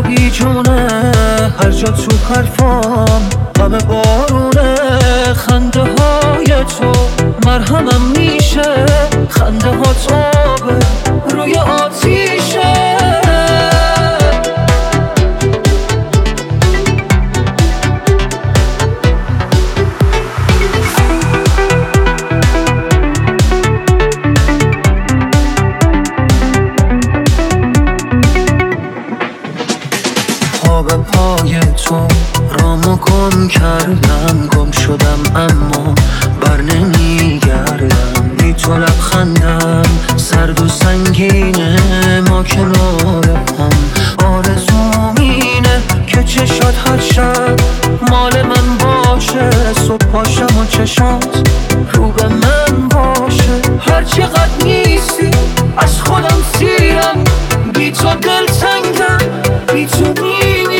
بیجونه، هر جا تو حرفام همه بارونه. خنده های تو مرهمم میشه، خنده ها تابه روی آتیشه. به پای تو رامو گم کردم، گم شدم اما بر نمیگردم. بی تو لبخندم سرد و سنگینه، ما کنار هم آرزوم اینه که چشات هر شب مال من باشه. صبح پاشم و چشات رو به من باشه. هر چقدر نیستی از خودم سیرم، بی تو دل تنگم، بی تو میمیرم.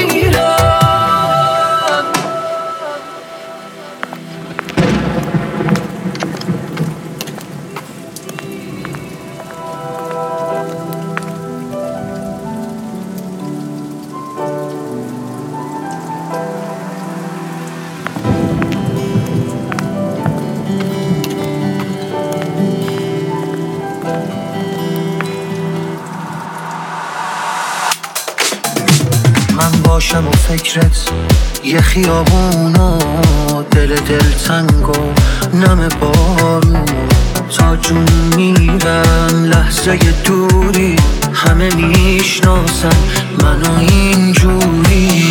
من باشم و فکرت یه خیابونا، دل تنگ و نم بارون. تا جون میرم لحظه دوری، همه میشناسن منو اینجوری.